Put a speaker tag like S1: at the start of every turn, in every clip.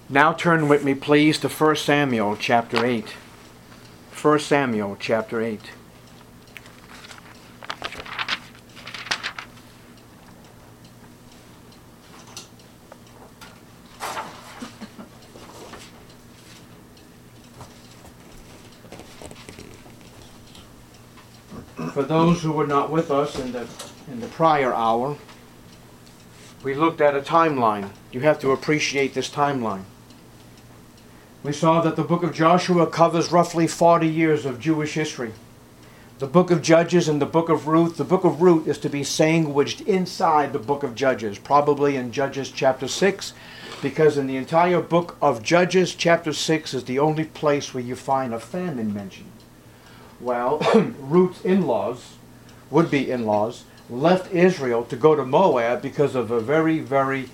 S1: Now turn with me, please, to 1 Samuel chapter 8. 1 Samuel chapter 8. For those who were not with us in the prior hour, we looked at a timeline. You have to appreciate this timeline. We saw that the book of Joshua covers roughly 40 years of Jewish history. The book of Judges and the book of Ruth is to be sandwiched inside the book of Judges, probably in Judges chapter 6, because in the entire book of Judges chapter 6 is the only place where you find a famine mentioned. Well, Ruth's in-laws, would-be in-laws, left Israel to go to Moab because of a very, very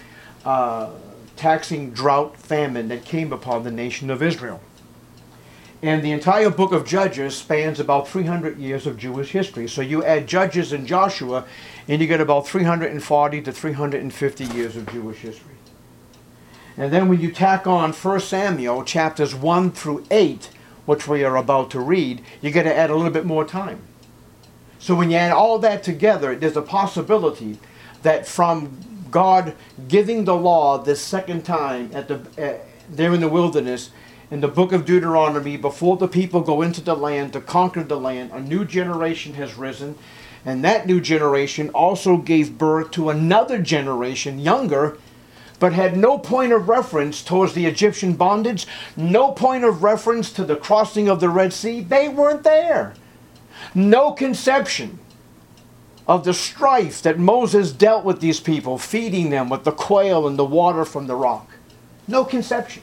S1: taxing drought famine that came upon the nation of Israel. And the entire book of Judges spans about 300 years of Jewish history. So you add Judges and Joshua, and you get about 340 to 350 years of Jewish history. And then when you tack on 1 Samuel chapters 1 through 8, which we are about to read, you got to add a little bit more time. So when you add all that together, there's a possibility that from God giving the law this second time there in the wilderness, in the book of Deuteronomy, before the people go into the land to conquer the land, a new generation has risen, and that new generation also gave birth to another generation, younger, but had no point of reference towards the Egyptian bondage, no point of reference to the crossing of the Red Sea. They weren't there. No conception of the strife that Moses dealt with these people, feeding them with the quail and the water from the rock. No conception.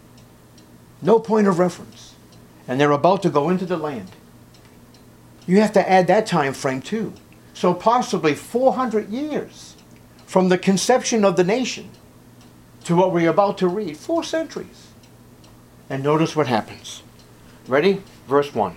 S1: No point of reference. And they're about to go into the land. You have to add that time frame too. So possibly 400 years from the conception of the nation to what we're about to read. 4 centuries. And notice what happens. Ready? Verse 1.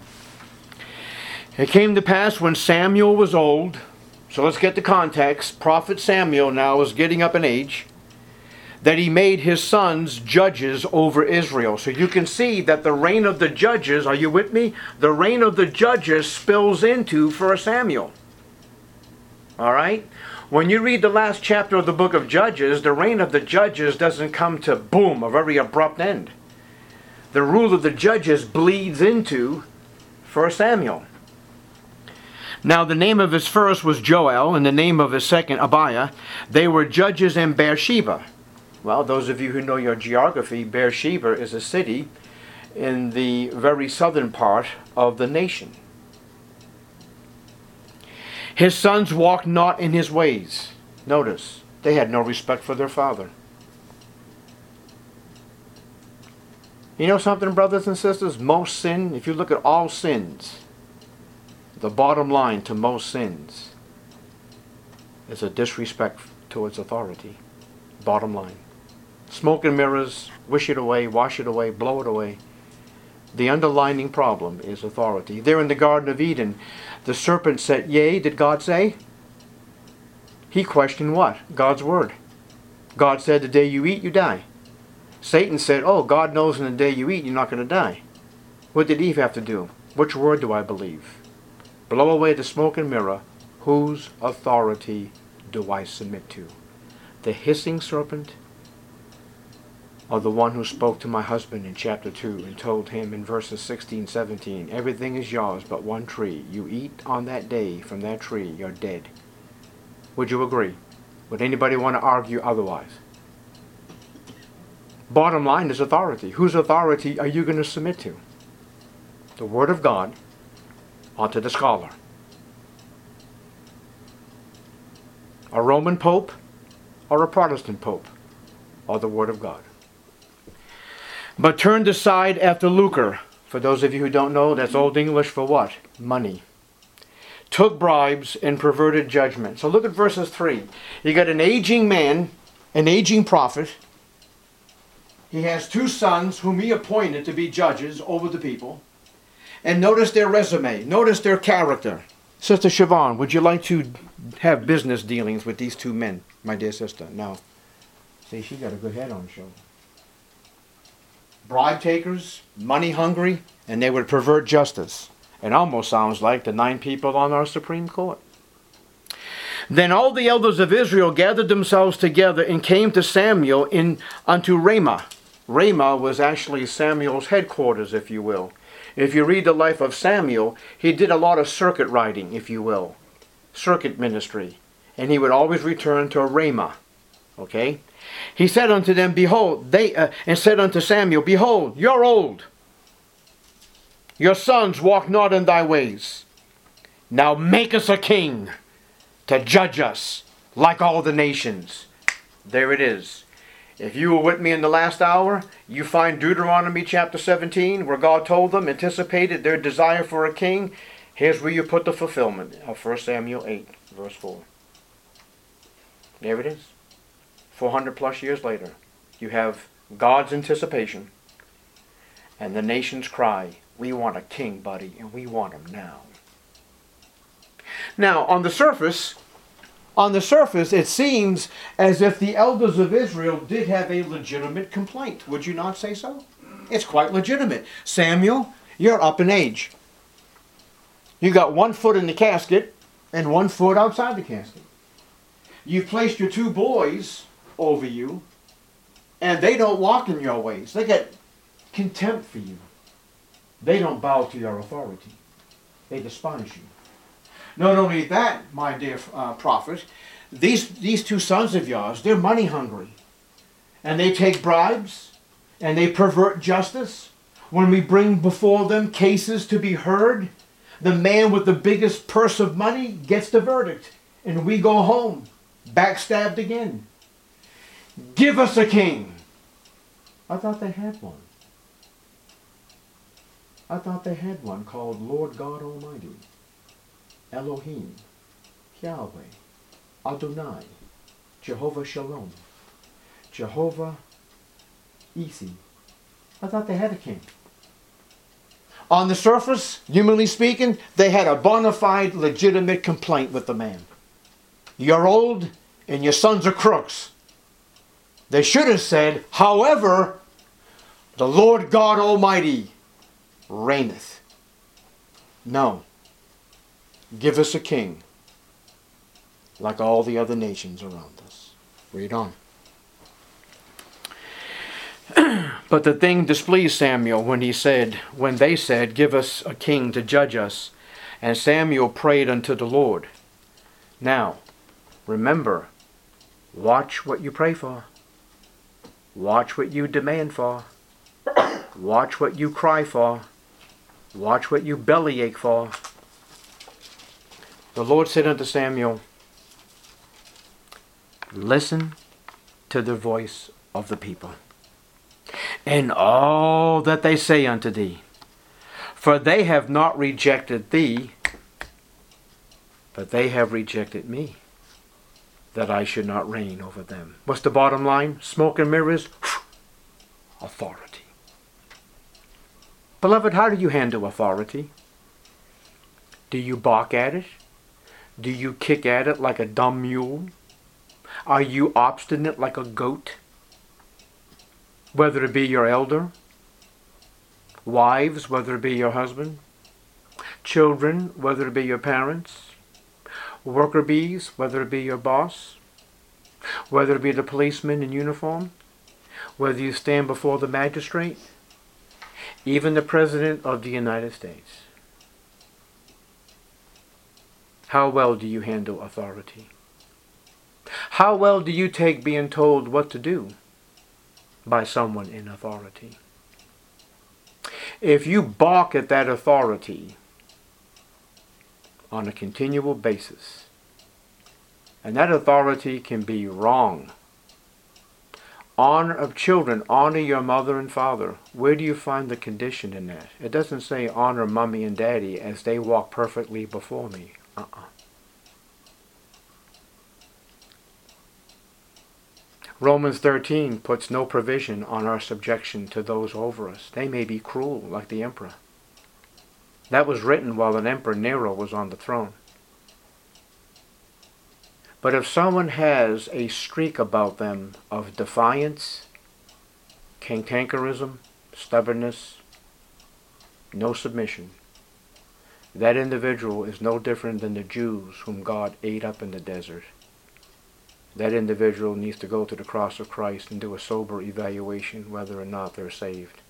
S1: It came to pass when Samuel was old, so let's get the context. Prophet Samuel now is getting up in age, that he made his sons judges over Israel. So you can see that the reign of the judges, are you with me? The reign of the judges spills into 1 Samuel. All right? When you read the last chapter of the book of Judges, the reign of the judges doesn't come to, boom, a very abrupt end. The rule of the judges bleeds into 1 Samuel. Now the name of his first was Joel, and the name of his second Abiah. They were judges in Beersheba. Well, those of you who know your geography, Beersheba is a city in the very southern part of the nation. His sons walked not in his ways. Notice, they had no respect for their father. You know something, brothers and sisters? Most sin, if you look at all sins, the bottom line to most sins is a disrespect towards authority. Bottom line. Smoke and mirrors, wish it away, wash it away, blow it away. The underlying problem is authority. There in the Garden of Eden, the serpent said, yea, did God say? He questioned what? God's word. God said, the day you eat, you die. Satan said, oh, God knows in the day you eat, you're not going to die. What did Eve have to do? Which word do I believe? Blow away the smoke and mirror. Whose authority do I submit to? The hissing serpent, or the one who spoke to my husband in chapter 2 and told him in verses 16, 17, everything is yours but one tree. You eat on that day from that tree, you're dead. Would you agree? Would anybody want to argue otherwise? Bottom line is authority. Whose authority are you going to submit to? The Word of God or to the scholar? A Roman Pope or a Protestant Pope? Or the Word of God? But turned aside after lucre. For those of you who don't know, that's Old English for what? Money. Took bribes and perverted judgment. So look at verses 3. You got an aging man, an aging prophet. He has 2 sons whom he appointed to be judges over the people. And notice their resume. Notice their character. Sister Siobhan, would you like to have business dealings with these 2 men, my dear sister? No. See, she got a good head on her shoulder. bribe takers, money hungry, and they would pervert justice. It almost sounds like the 9 people on our Supreme Court. Then all the elders of Israel gathered themselves together and came to Samuel unto Ramah. Ramah was actually Samuel's headquarters, if you will. If you read the life of Samuel, he did a lot of circuit riding, if you will. Circuit ministry. And he would always return to Ramah. Okay? He said unto them, behold, and said unto Samuel, behold, you're old. Your sons walk not in thy ways. Now make us a king to judge us like all the nations. There it is. If you were with me in the last hour, you find Deuteronomy chapter 17, where God told them, anticipated their desire for a king. Here's where you put the fulfillment of 1 Samuel 8, verse 4. There it is. 400 plus years later, you have God's anticipation and the nations cry, we want a king, buddy, and we want him now. Now, on the surface, it seems as if the elders of Israel did have a legitimate complaint. Would you not say so? It's quite legitimate. Samuel, you're up in age. You got 1 foot in the casket and 1 foot outside the casket. You've placed your 2 boys over you, and they don't walk in your ways. They got contempt for you. They don't bow to your authority. They despise you. Not only that, my dear prophet, these 2 sons of yours, they're money hungry. And they take bribes, and they pervert justice. When we bring before them cases to be heard, the man with the biggest purse of money gets the verdict. And we go home, backstabbed again. Give us a king. I thought they had one. I thought they had one called Lord God Almighty. Elohim, Yahweh, Adonai, Jehovah Shalom, Jehovah Isi. I thought they had a king. On the surface, humanly speaking, they had a bona fide, legitimate complaint with the man. You're old and your sons are crooks. They should have said, however, the Lord God Almighty reigneth. No. Give us a king like all the other nations around us. Read on. But the thing displeased Samuel when they said, give us a king to judge us. And Samuel prayed unto the Lord. Now, remember, watch what you pray for. Watch what you demand for. Watch what you cry for. Watch what you bellyache for. The Lord said unto Samuel, listen to the voice of the people, and all that they say unto thee. For they have not rejected thee, but they have rejected me, that I should not reign over them. What's the bottom line? Smoke and mirrors, authority. Beloved, how do you handle authority? Do you balk at it? Do you kick at it like a dumb mule? Are you obstinate like a goat? Whether it be your elder, wives, whether it be your husband, children, whether it be your parents, worker bees, whether it be your boss, whether it be the policeman in uniform, whether you stand before the magistrate, even the President of the United States. How well do you handle authority? How well do you take being told what to do by someone in authority? If you balk at that authority on a continual basis, and that authority can be wrong. Honor of children, honor your mother and father. Where do you find the condition in that? It doesn't say honor mommy and daddy as they walk perfectly before me. Romans 13 puts no provision on our subjection to those over us. They may be cruel, like the emperor. That was written while an emperor Nero was on the throne. But if someone has a streak about them of defiance, cantankerism, stubbornness, no submission. That individual is no different than the Jews whom God ate up in the desert. That individual needs to go to the cross of Christ and do a sober evaluation whether or not they're saved.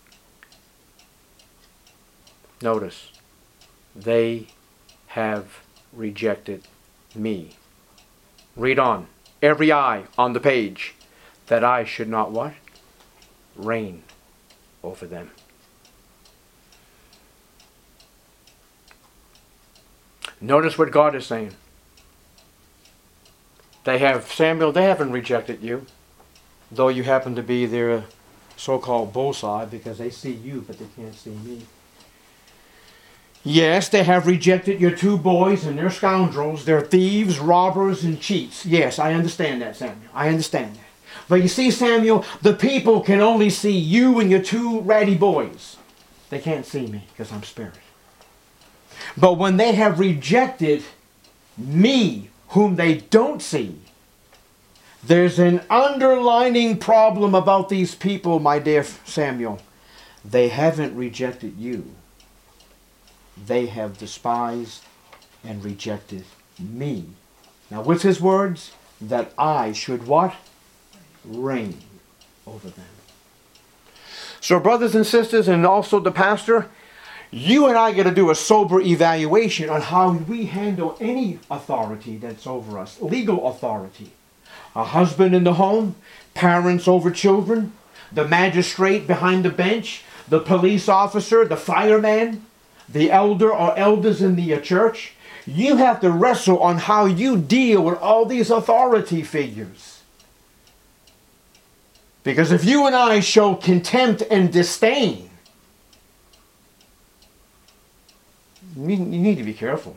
S1: Notice, they have rejected me. Read on. Every eye on the page, that I should not what? Reign over them. Notice what God is saying. Samuel, they haven't rejected you, though you happen to be their so-called bullseye, because they see you, but they can't see me. Yes, they have rejected your two boys, and they're scoundrels. They're thieves, robbers, and cheats. Yes, I understand that, Samuel. I understand that. But you see, Samuel, the people can only see you and your two ratty boys. They can't see me because I'm spirit. But when they have rejected me, whom they don't see, there's an underlining problem about these people, my dear Samuel. They haven't rejected you. They have despised and rejected me. Now, what's his words? That I should what? Reign over them. So, brothers and sisters, and also the pastor, you and I got to do a sober evaluation on how we handle any authority that's over us. Legal authority. A husband in the home, parents over children, the magistrate behind the bench, the police officer, the fireman, the elder or elders in the church. You have to wrestle on how you deal with all these authority figures. Because if you and I show contempt and disdain, you need to be careful.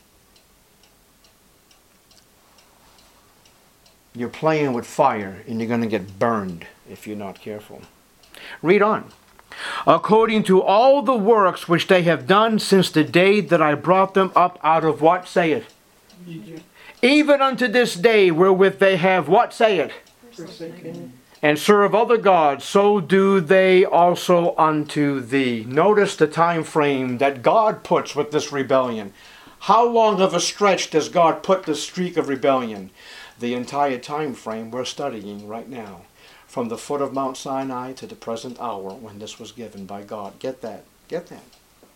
S1: You're playing with fire and you're going to get burned if you're not careful. Read on. According to all the works which they have done since the day that I brought them up out of what? Say it. Egypt. Even unto this day wherewith they have what? Say it. Forsaken. And serve other gods, so do they also unto thee. Notice the time frame that God puts with this rebellion. How long of a stretch does God put the streak of rebellion? The entire time frame we're studying right now. From the foot of Mount Sinai to the present hour when this was given by God. Get that. Get that.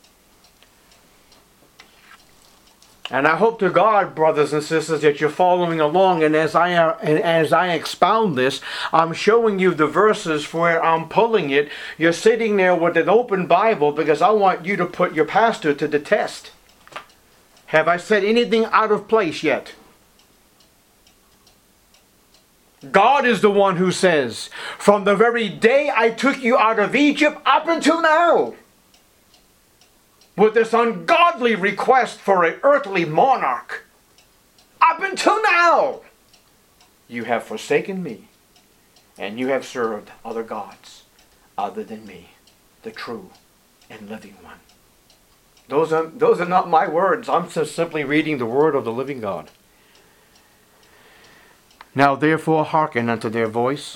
S1: And I hope to God, brothers and sisters, that you're following along. And as I expound this, I'm showing you the verses where I'm pulling it. You're sitting there with an open Bible because I want you to put your pastor to the test. Have I said anything out of place yet? God is the one who says, from the very day I took you out of Egypt up until now, with this ungodly request for an earthly monarch, up until now, you have forsaken me, and you have served other gods other than me, the true and living one. Those are not my words. I'm just simply reading the word of the living God. Now therefore hearken unto their voice.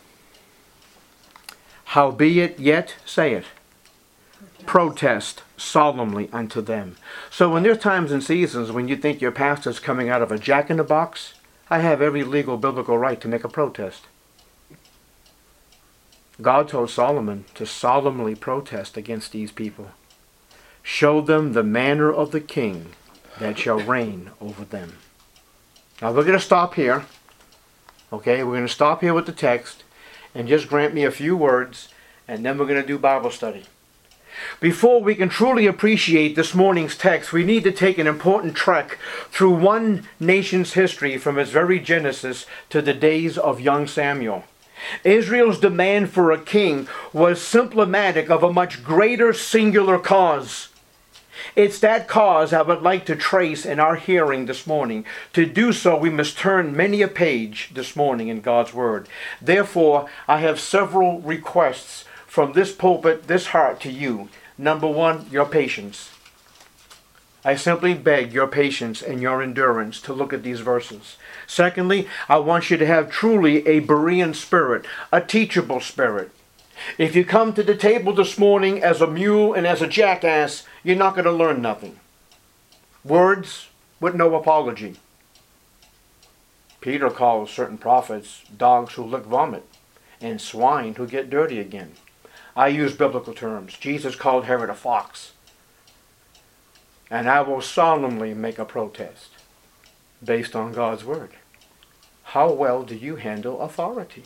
S1: Howbeit yet, say it, protest solemnly unto them. So when there's times and seasons when you think your pastor's coming out of a jack-in-the-box, I have every legal biblical right to make a protest. God told Solomon to solemnly protest against these people. Show them the manner of the king that shall reign over them. Now we're going to stop here. Okay, we're going to stop here with the text and just grant me a few words, and then we're going to do Bible study. Before we can truly appreciate this morning's text, we need to take an important trek through one nation's history from its very genesis to the days of young Samuel. Israel's demand for a king was symptomatic of a much greater singular cause. It's that cause I would like to trace in our hearing this morning. To do so, we must turn many a page this morning in God's Word. Therefore, I have several requests from this pulpit, this heart to you. Number one, your patience. I simply beg your patience and your endurance to look at these verses. Secondly, I want you to have truly a Berean spirit, a teachable spirit. If you come to the table this morning as a mule and as a jackass, you're not going to learn nothing. Words with no apology. Peter calls certain prophets dogs who lick vomit and swine who get dirty again. I use biblical terms. Jesus called Herod a fox. And I will solemnly make a protest based on God's word. How well do you handle authority?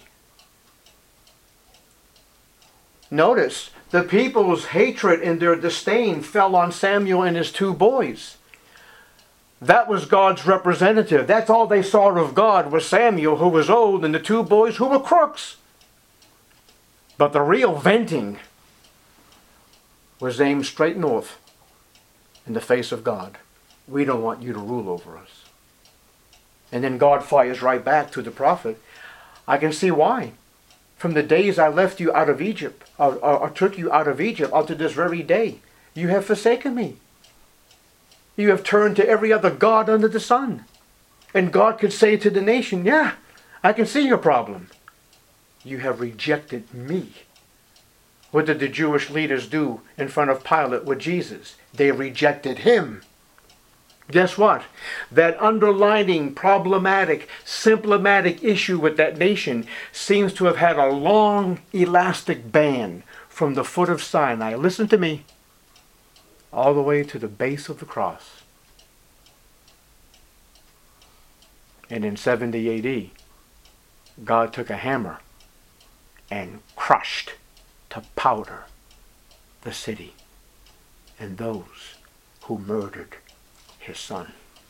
S1: Notice, the people's hatred and their disdain fell on Samuel and his two boys. That was God's representative. That's all they saw of God was Samuel, who was old, and the two boys who were crooks. But the real venting was aimed straight north in the face of God. We don't want you to rule over us. And then God fires right back to the prophet. I can see why. From the days I left you out of Egypt, or took you out of Egypt, up to this very day, you have forsaken me. You have turned to every other god under the sun. And God could say to the nation, yeah, I can see your problem. You have rejected me. What did the Jewish leaders do in front of Pilate with Jesus? They rejected him. Guess what? That underlining, problematic, symptomatic issue with that nation seems to have had a long, elastic band from the foot of Sinai. Listen to me. All the way to the base of the cross. And in 70 A.D., God took a hammer and crushed to powder the city and those who murdered his son.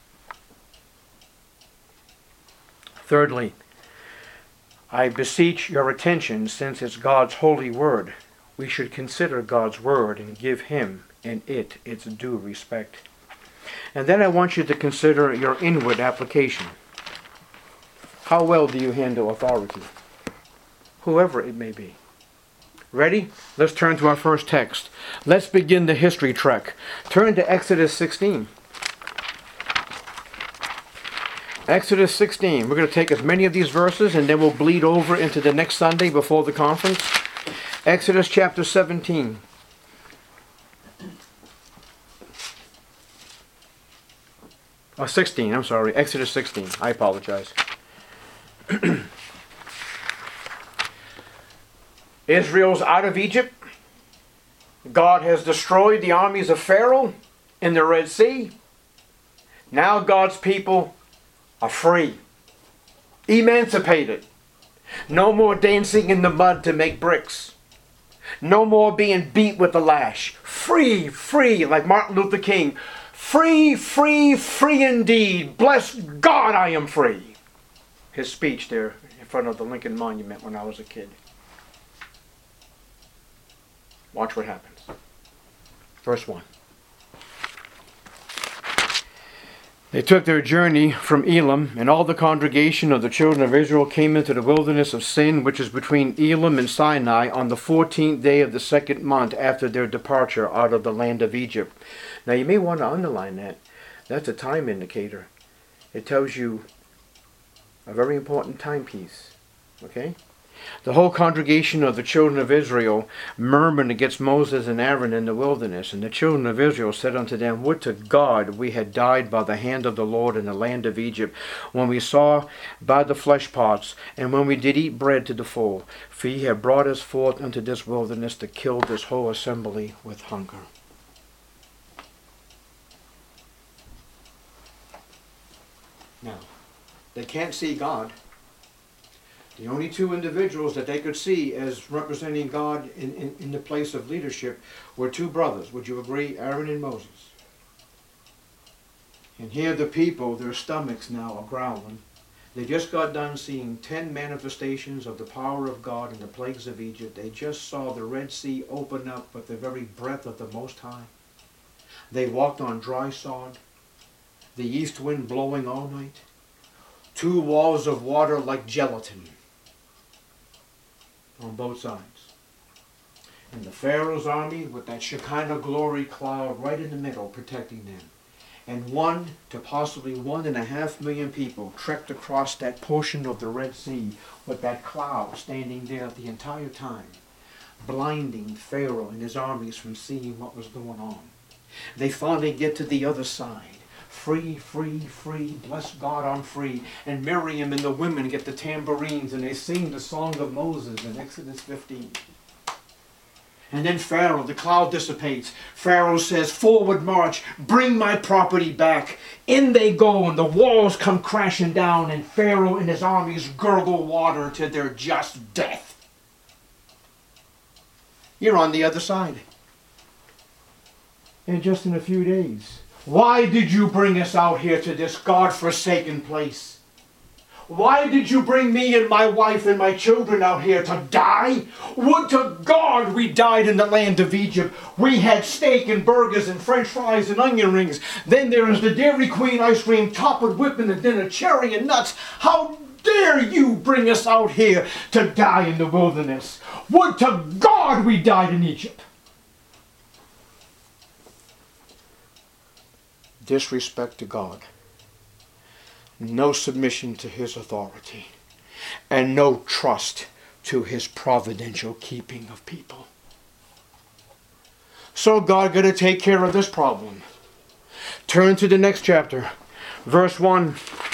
S1: Thirdly, I beseech your attention, since it's God's holy word, we should consider God's word and give him and it its due respect. And then I want you to consider your inward application. How well do you handle authority? Whoever it may be. Ready? Let's turn to our first text. Let's begin the history trek. Turn to Exodus 16. Exodus 16. We're going to take as many of these verses and then we'll bleed over into the next Sunday before the conference. Exodus chapter 17. Oh, 16, I'm sorry. Exodus 16. I apologize. Israel's out of Egypt. God has destroyed the armies of Pharaoh in the Red Sea. Now God's people are free. Emancipated. No more dancing in the mud to make bricks. No more being beat with the lash. Free, free, like Martin Luther King. Free, free, free indeed. Bless God, I am free. His speech there in front of the Lincoln Monument when I was a kid. Watch what happens. Verse 1. They took their journey from Elim, and all the congregation of the children of Israel came into the wilderness of Sin, which is between Elim and Sinai, on the 14th day of the 2nd month after their departure out of the land of Egypt. Now you may want to underline that. That's a time indicator. It tells you a very important timepiece. Okay? The whole congregation of the children of Israel murmured against Moses and Aaron in the wilderness. And the children of Israel said unto them, Would to God we had died by the hand of the Lord in the land of Egypt, when we saw by the flesh pots, and when we did eat bread to the full. For ye have brought us forth unto this wilderness to kill this whole assembly with hunger. Now, they can't see God. The only two individuals that they could see as representing God in the place of leadership were two brothers. Would you agree? Aaron and Moses. And here the people, their stomachs now are growling. They just got done seeing 10 manifestations of the power of God in the plagues of Egypt. They just saw the Red Sea open up with the very breath of the Most High. They walked on dry sod. The east wind blowing all night. 2 walls of water like gelatin on both sides. And the Pharaoh's army with that Shekinah glory cloud right in the middle protecting them. And 1 to possibly 1.5 million people trekked across that portion of the Red Sea with that cloud standing there the entire time. blinding Pharaoh and his armies from seeing what was going on. They finally get to the other side. Free, free, free. Bless God, I'm free. And Miriam and the women get the tambourines and they sing the song of Moses in Exodus 15. And then Pharaoh, the cloud dissipates. Pharaoh says, forward march, bring my property back. In they go and the walls come crashing down and Pharaoh and his armies gurgle water to their just death. You're on the other side. And just in a few days. Why did you bring us out here to this God-forsaken place? Why did you bring me and my wife and my children out here to die? Would to God we died in the land of Egypt. We had steak and burgers and french fries and onion rings. Then there is the Dairy Queen ice cream topped with whipping and then a cherry and nuts. How dare you bring us out here to die in the wilderness? Would to God we died in Egypt. Disrespect to God, no submission to his authority, and no trust to his providential keeping of people. So God got to take care of this problem. Turn to the next chapter, verse 1.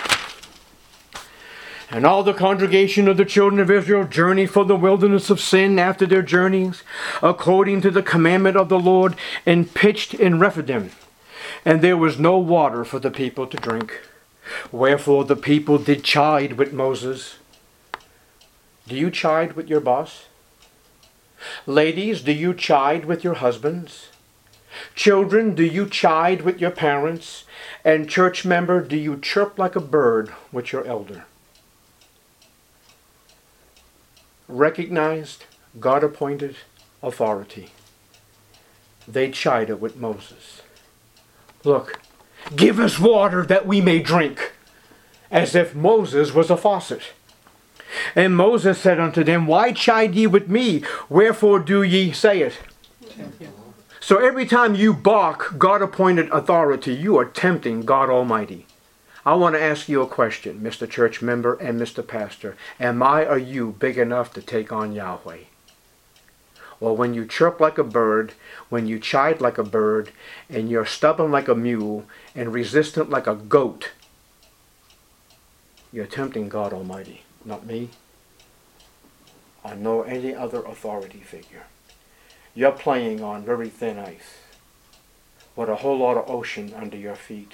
S1: And all the congregation of the children of Israel journeyed for the wilderness of sin after their journeys, according to the commandment of the Lord, and pitched in Rephidim. And there was no water for the people to drink. Wherefore the people did chide with Moses. Do you chide with your boss? Ladies, do you chide with your husbands? Children, do you chide with your parents? And church member, do you chirp like a bird with your elder? Recognized, God-appointed authority. They chided with Moses. Look, give us water that we may drink, as if Moses was a faucet. And Moses said unto them, why chide ye with me? Wherefore do ye say it? So every time you balk God-appointed authority, you are tempting God Almighty. I want to ask you a question, Mr. Church Member and Mr. Pastor. Am I or you big enough to take on Yahweh? Or when you chirp like a bird, when you chide like a bird, and you're stubborn like a mule, and resistant like a goat, you're tempting God Almighty, not me, or no any other authority figure. You're playing on very thin ice, with a whole lot of ocean under your feet.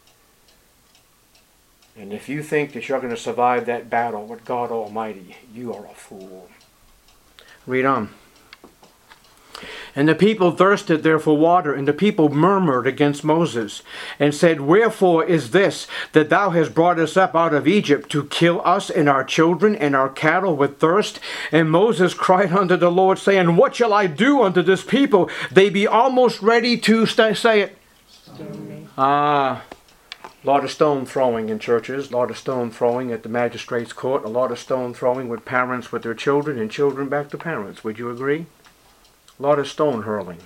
S1: And if you think that you're going to survive that battle with God Almighty, you are a fool. Read on. And the people thirsted there for water, and the people murmured against Moses, and said, wherefore is this, that thou hast brought us up out of Egypt, to kill us and our children and our cattle with thirst? And Moses cried unto the Lord, saying, what shall I do unto this people? They be almost ready to say it. Stone me. A lot of stone throwing in churches, a lot of stone throwing at the magistrate's court, a lot of stone throwing with parents with their children, and children back to parents. Would you agree? A lot of stone hurling.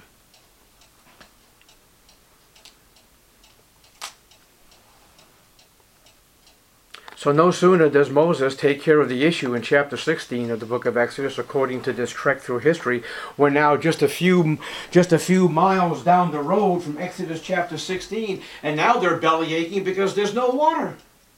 S1: So no sooner does Moses take care of the issue in chapter 16 of the book of Exodus, according to this trek through history, we're now just a few miles down the road from Exodus chapter 16, and now they're belly aching because there's no water.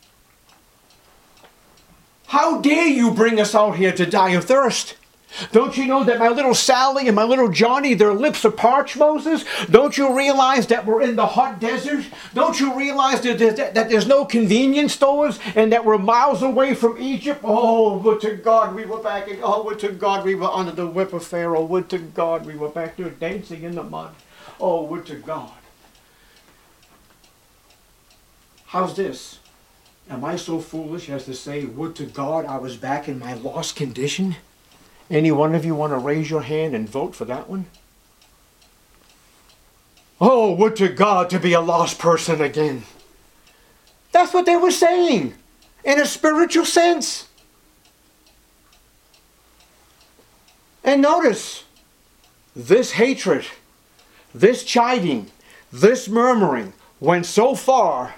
S1: How dare you bring us out here to die of thirst? Don't you know that my little Sally and my little Johnny, their lips are parched, Moses? Don't you realize that we're in the hot desert? Don't you realize that there's no convenience stores and that we're miles away from Egypt? Oh, would to God we were back in, oh, would to God we were under the whip of Pharaoh. Would to God we were back there dancing in the mud. Oh, would to God. How's this? Am I so foolish as to say, would to God I was back in my lost condition? Any one of you want to raise your hand and vote for that one? Oh, would to God to be a lost person again. That's what they were saying, in a spiritual sense. And notice, this hatred, this chiding, this murmuring went so far,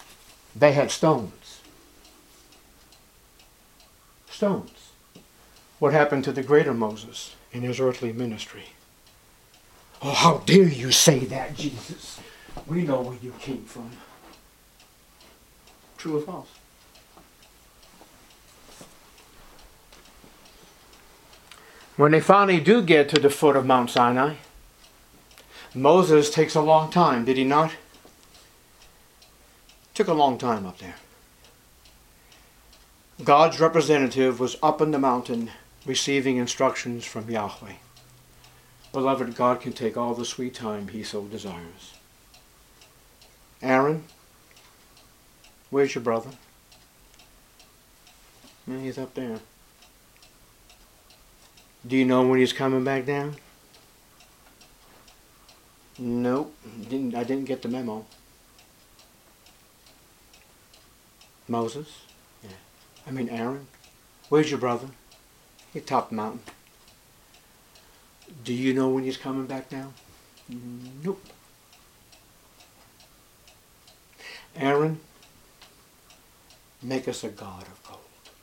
S1: they had stones. Stones. What happened to the greater Moses in his earthly ministry? Oh, how dare you say that, Jesus? We know where you came from. True or false? When they finally do get to the foot of Mount Sinai, Moses takes a long time, did he not? Took a long time up there. God's representative was up in the mountain receiving instructions from Yahweh. Beloved, God can take all the sweet time He so desires. Aaron, where's your brother? He's up there. Do you know when he's coming back down? Nope, I didn't get the memo. Moses? Yeah. Aaron. Where's your brother? He topped the mountain. Do you know when he's coming back down? Nope. Aaron, make us a god of gold.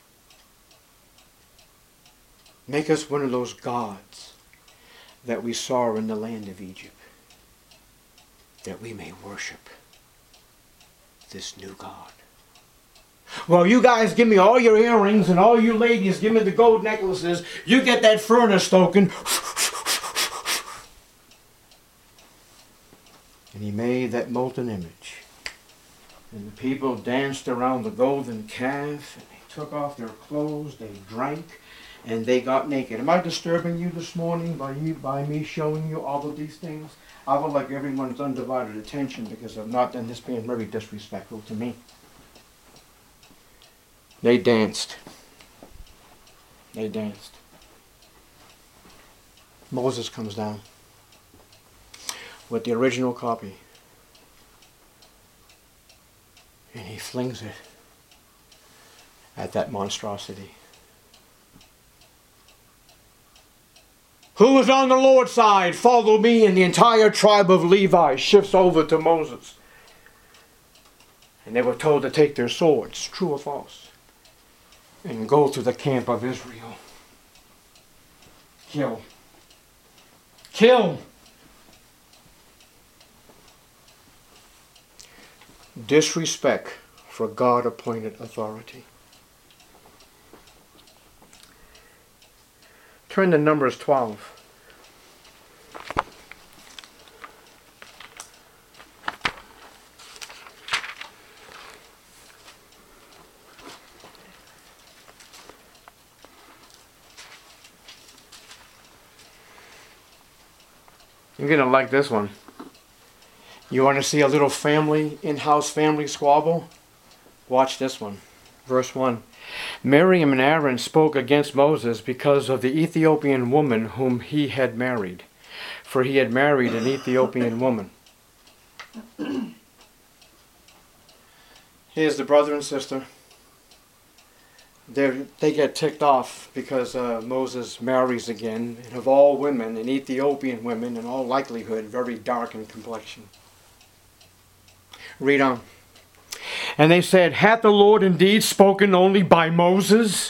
S1: Make us one of those gods that we saw in the land of Egypt, that we may worship this new God. Well, you guys give me all your earrings, and all you ladies give me the gold necklaces. You get that furnace stoking. And he made that molten image. And the people danced around the golden calf, and they took off their clothes, they drank, and they got naked. Am I disturbing you this morning by me showing you all of these things? I would like everyone's undivided attention, because if not, then this being very disrespectful to me. They danced. They danced. Moses comes down with the original copy, and he flings it at that monstrosity. Who is on the Lord's side? Follow me. And the entire tribe of Levi shifts over to Moses. And they were told to take their swords, true or false, and go to the camp of Israel. Kill. Kill. Disrespect for God-appointed authority. Turn to Numbers 12. You're going to like this one. You want to see a little family, in-house family squabble? Watch this one. Verse 1. Miriam and Aaron spoke against Moses because of the Ethiopian woman whom he had married, for he had married an Ethiopian woman. Here's the brother and sister. They get ticked off because Moses marries again, and of all women, an Ethiopian woman, in all likelihood, very dark in complexion. Read on. And they said, hath the Lord indeed spoken only by Moses?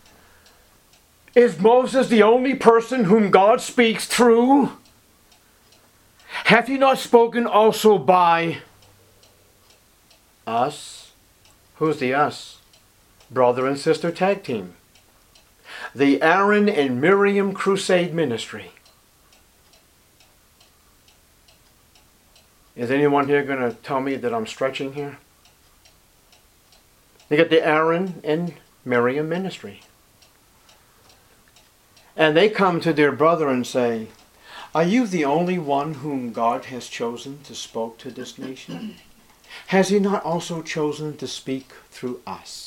S1: Is Moses the only person whom God speaks through? Hath he not spoken also by us? Who's the us? Brother and sister tag team. The Aaron and Miriam Crusade Ministry. Is anyone here going to tell me that I'm stretching here? They got the Aaron and Miriam Ministry. And they come to their brother and say, are you the only one whom God has chosen to speak to this nation? Has he not also chosen to speak through us?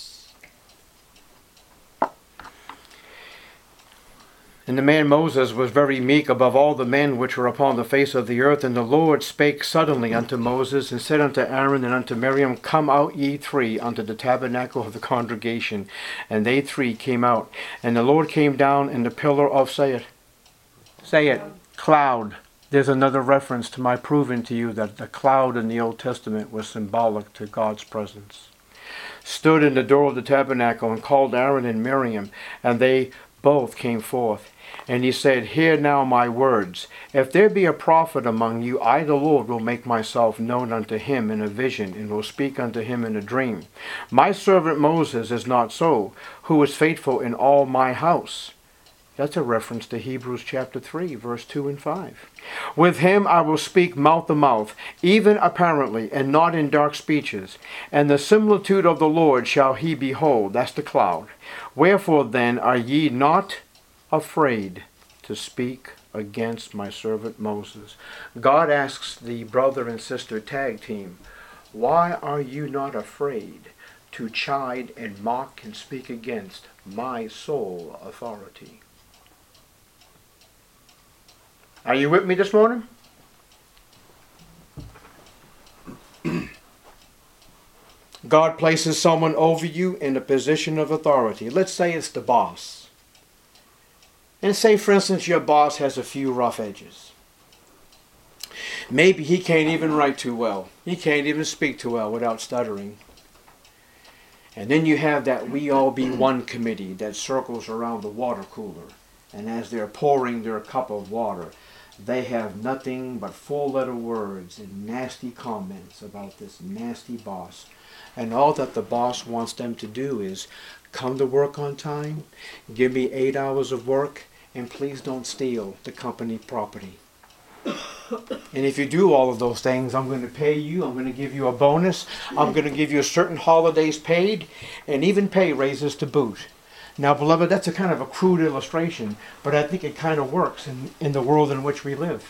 S1: And the man Moses was very meek above all the men which were upon the face of the earth. And the Lord spake suddenly unto Moses, and said unto Aaron and unto Miriam, come out ye three unto the tabernacle of the congregation. And they three came out. And the Lord came down in the pillar of, say it, cloud. There's another reference to my proving to you that the cloud in the Old Testament was symbolic to God's presence. Stood in the door of the tabernacle and called Aaron and Miriam, and they both came forth. And he said, Hear now my words. If there be a prophet among you, I the Lord will make myself known unto him in a vision, and will speak unto him in a dream. My servant Moses is not so, who is faithful in all my house. That's a reference to Hebrews chapter 3, verse 2 and 5. With him I will speak mouth to mouth, even apparently, and not in dark speeches. And the similitude of the Lord shall he behold. That's the cloud. Wherefore then are ye not afraid to speak against my servant Moses? God asks the brother and sister tag team, why are you not afraid to chide and mock and speak against my sole authority? Are you with me this morning? God places someone over you in a position of authority. Let's say it's the boss. And say, for instance, your boss has a few rough edges. Maybe he can't even write too well. He can't even speak too well without stuttering. And then you have that We All Be One committee that circles around the water cooler. And as they're pouring their cup of water, they have nothing but four-letter words and nasty comments about this nasty boss. And all that the boss wants them to do is come to work on time, give me 8 hours of work, and please don't steal the company property. And if you do all of those things, I'm going to pay you, I'm going to give you a bonus, I'm going to give you certain holidays paid, and even pay raises to boot. Now, beloved, that's a kind of a crude illustration, but I think it kind of works in the world in which we live.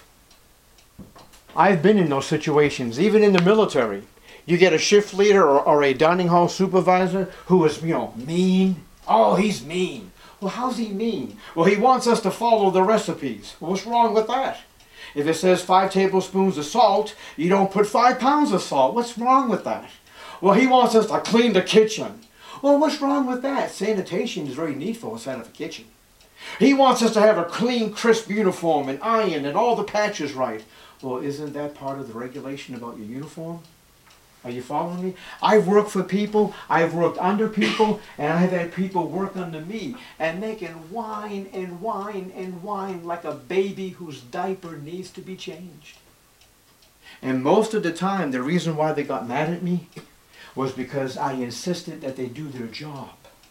S1: I've been in those situations, even in the military. You get a shift leader or a dining hall supervisor who is, mean. Oh, he's mean. Well, how's he mean? Well, he wants us to follow the recipes. Well, what's wrong with that? If it says 5 tablespoons of salt, you don't put 5 pounds of salt. What's wrong with that? Well, he wants us to clean the kitchen. Well, what's wrong with that? Sanitation is very needful inside of a kitchen. He wants us to have a clean, crisp uniform and iron and all the patches right. Well, isn't that part of the regulation about your uniform? Are you following me? I've worked for people, I've worked under people, and I've had people work under me, and they can whine and whine and whine like a baby whose diaper needs to be changed. And most of the time, the reason why they got mad at me was because I insisted that they do their job.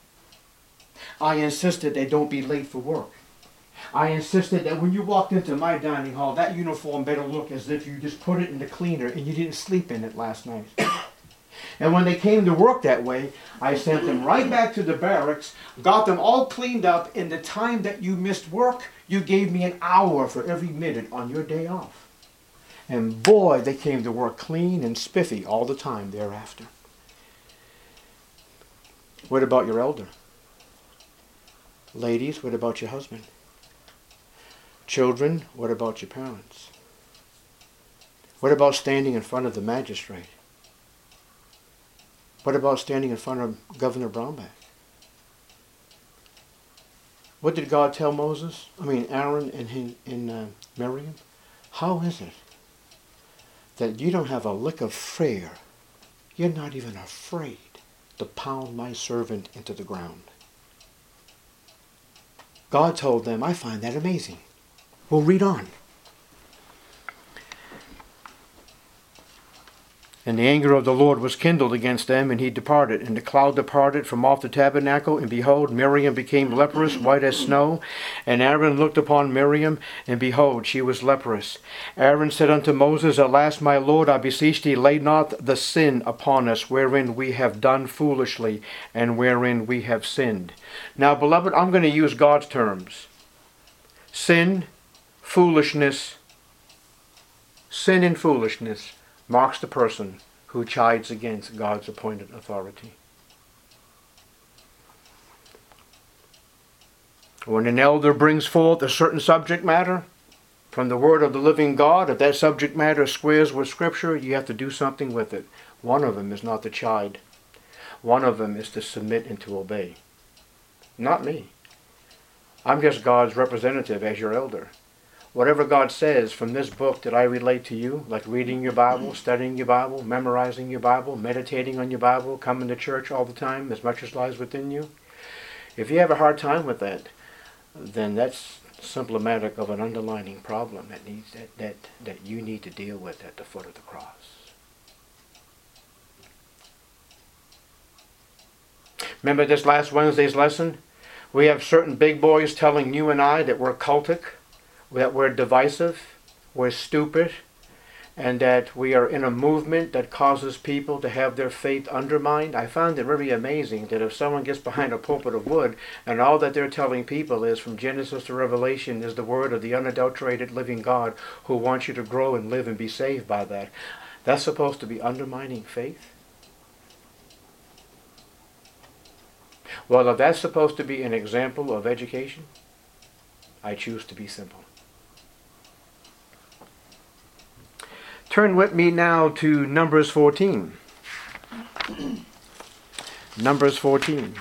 S1: I insisted they don't be late for work. I insisted that when you walked into my dining hall, that uniform better look as if you just put it in the cleaner and you didn't sleep in it last night. And when they came to work that way, I sent them right back to the barracks, got them all cleaned up. In the time that you missed work, you gave me an hour for every minute on your day off. And boy, they came to work clean and spiffy all the time thereafter. What about your elder? Ladies, what about your husband? Children, what about your parents? What about standing in front of the magistrate? What about standing in front of Governor Brownback? What did God tell Aaron and Miriam? How is it that you don't have a lick of fear? You're not even afraid to pound my servant into the ground. God told them, I find that amazing. We'll read on. And the anger of the Lord was kindled against them, and he departed. And the cloud departed from off the tabernacle, and behold, Miriam became leprous, white as snow. And Aaron looked upon Miriam, and behold, she was leprous. Aaron said unto Moses, Alas, my Lord, I beseech thee, lay not the sin upon us, wherein we have done foolishly, and wherein we have sinned. Now, beloved, I'm going to use God's terms. Sin, foolishness, sin and foolishness marks the person who chides against God's appointed authority. When an elder brings forth a certain subject matter from the word of the living God, if that subject matter squares with Scripture, you have to do something with it. One of them is not to chide. One of them is to submit and to obey. Not me. I'm just God's representative as your elder. Whatever God says from this book that I relate to you, like reading your Bible, studying your Bible, memorizing your Bible, meditating on your Bible, coming to church all the time as much as lies within you, if you have a hard time with that, then that's symptomatic of an underlying problem that you need to deal with at the foot of the cross. Remember this last Wednesday's lesson? We have certain big boys telling you and I that we're cultic, that we're divisive, we're stupid, and that we are in a movement that causes people to have their faith undermined. I found it very amazing that if someone gets behind a pulpit of wood and all that they're telling people is from Genesis to Revelation is the word of the unadulterated living God who wants you to grow and live and be saved by that, that's supposed to be undermining faith? Well, if that's supposed to be an example of education, I choose to be simple. Turn with me now to Numbers 14. Numbers 14.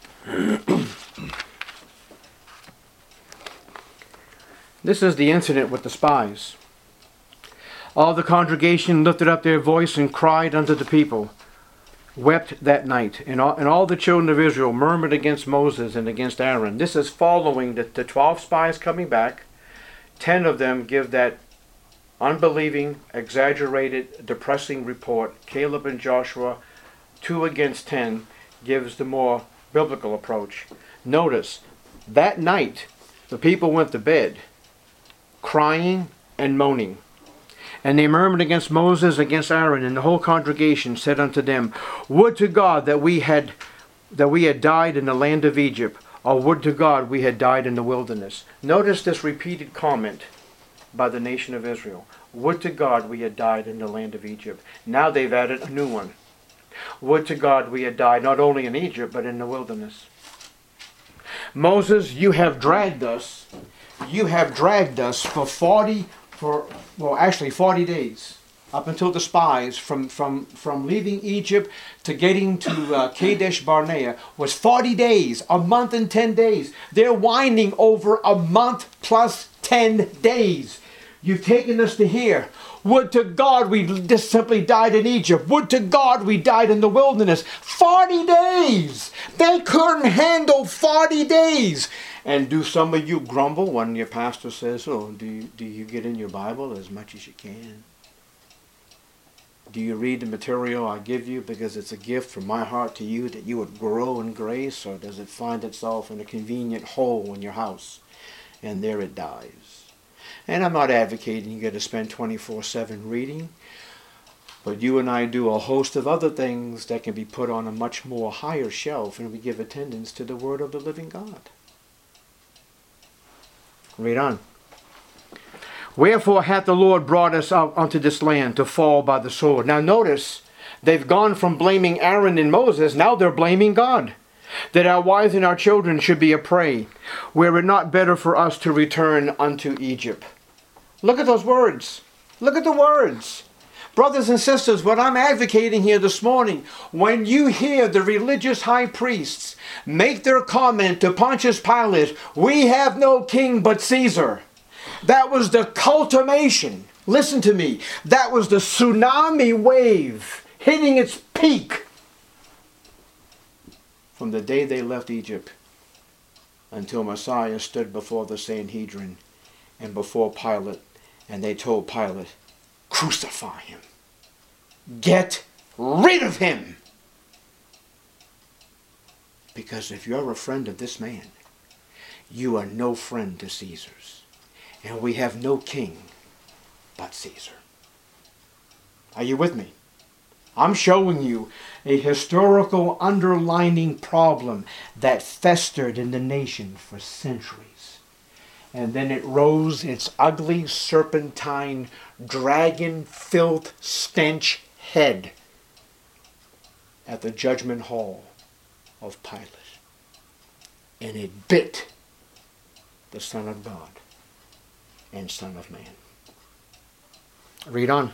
S1: This is the incident with the spies. All the congregation lifted up their voice and cried unto the people, wept that night, and all the children of Israel murmured against Moses and against Aaron. This is following the 12 spies coming back. 10 of them give that unbelieving, exaggerated, depressing report. Caleb and Joshua, 2 against 10, gives the more biblical approach. Notice, that night, the people went to bed, crying and moaning. And they murmured against Moses, against Aaron, and the whole congregation said unto them, would to God that we had died in the land of Egypt, or would to God we had died in the wilderness. Notice this repeated comment by the nation of Israel. Would to God we had died in the land of Egypt. Now they've added a new one. Would to God we had died not only in Egypt, but in the wilderness. Moses, you have dragged us for 40 days, up until the spies, from leaving Egypt to getting to Kadesh Barnea was 40 days, a month and 10 days. They're whining over a month plus 10 days. You've taken us to here. Would to God we just simply died in Egypt. Would to God we died in the wilderness. 40 days! They couldn't handle 40 days. And do some of you grumble when your pastor says, oh, do you get in your Bible as much as you can? Do you read the material I give you because it's a gift from my heart to you that you would grow in grace? Or does it find itself in a convenient hole in your house and there it dies? And I'm not advocating you got to spend 24/7 reading, but you and I do a host of other things that can be put on a much more higher shelf, and we give attendance to the Word of the living God. Read on. Wherefore hath the Lord brought us out unto this land to fall by the sword. Now notice, they've gone from blaming Aaron and Moses, now they're blaming God. That our wives and our children should be a prey. Were it not better for us to return unto Egypt? Look at those words. Look at the words. Brothers and sisters, what I'm advocating here this morning, when you hear the religious high priests make their comment to Pontius Pilate, we have no king but Caesar. That was the culmination. Listen to me. That was the tsunami wave hitting its peak from the day they left Egypt until Messiah stood before the Sanhedrin and before Pilate, and they told Pilate, crucify him. Get rid of him. Because if you're a friend of this man, you are no friend to Caesar's. And we have no king but Caesar. Are you with me? I'm showing you a historical underlining problem that festered in the nation for centuries. And then it rose its ugly, serpentine, dragon, filth, stench head at the judgment hall of Pilate. And it bit the Son of God and Son of Man. Read on.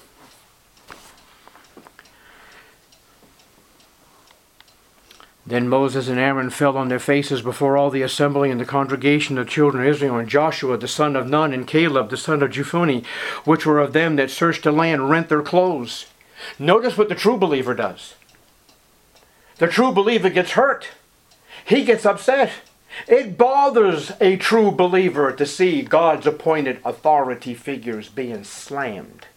S1: Then Moses and Aaron fell on their faces before all the assembly and the congregation of the children of Israel, and Joshua the son of Nun and Caleb the son of Jephunneh, which were of them that searched the land, rent their clothes. Notice what the true believer does. The true believer gets hurt. He gets upset. It bothers a true believer to see God's appointed authority figures being slammed.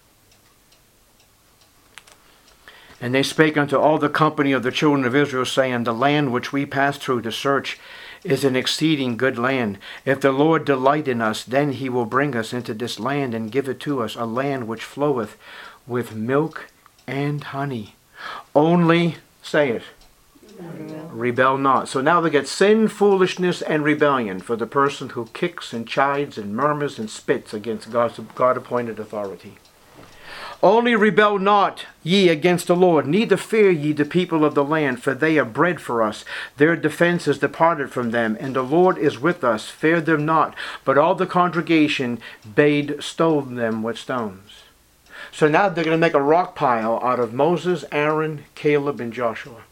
S1: And they spake unto all the company of the children of Israel, saying, The land which we passed through to search is an exceeding good land. If the Lord delight in us, then he will bring us into this land and give it to us, a land which floweth with milk and honey. Only, say it, rebel not. So now they get sin, foolishness, and rebellion for the person who kicks and chides and murmurs and spits against God's God-appointed authority. Only rebel not ye against the Lord, neither fear ye the people of the land, for they are bread for us. Their defense is departed from them, and the Lord is with us. Fear them not. But all the congregation bade stone them with stones. So now they're going to make a rock pile out of Moses, Aaron, Caleb, and Joshua.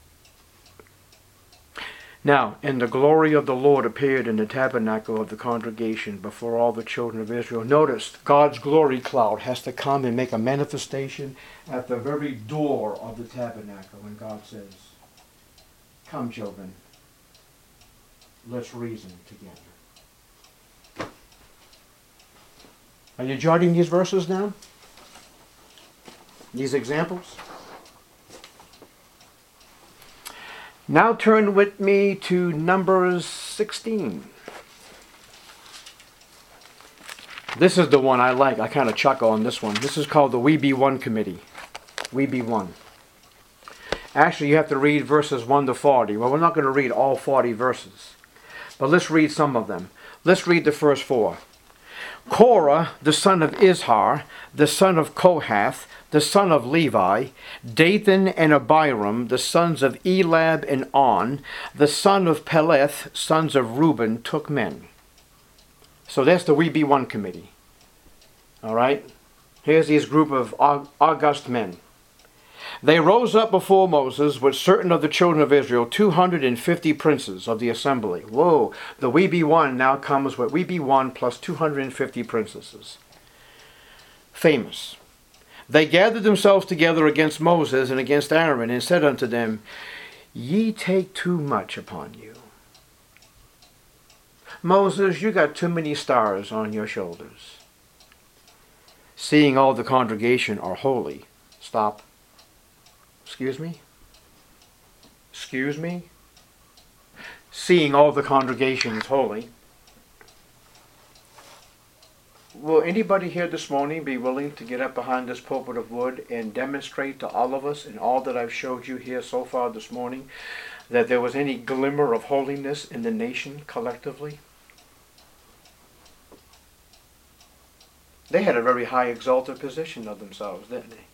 S1: Now, and the glory of the Lord appeared in the tabernacle of the congregation before all the children of Israel. Notice, God's glory cloud has to come and make a manifestation at the very door of the tabernacle. And God says, Come, children, let's reason together. Are you jotting these verses down? These examples? Now turn with me to Numbers 16. This is the one I like. I kind of chuckle on this one. This is called the We Be One Committee. We Be One. Actually, you have to read verses 1 to 40. Well, we're not going to read all 40 verses. But let's read some of them. Let's read the first 4. Korah, the son of Izhar, the son of Kohath, the son of Levi, Dathan and Abiram, the sons of Elab and On, the son of Peleth, sons of Reuben, took men. So that's the We Be One Committee. All right? Here's these group of august men. They rose up before Moses with certain of the children of Israel, 250 princes of the assembly. Whoa, the We Be One now comes with We Be One plus 250 princesses. Famous. They gathered themselves together against Moses and against Aaron, and said unto them, Ye take too much upon you. Moses, you got too many stars on your shoulders. Seeing all the congregation are holy. Stop. Excuse me? Excuse me? Seeing all the congregation is holy. Will anybody here this morning be willing to get up behind this pulpit of wood and demonstrate to all of us and all that I've showed you here so far this morning that there was any glimmer of holiness in the nation collectively? They had a very high exalted position of themselves, didn't they?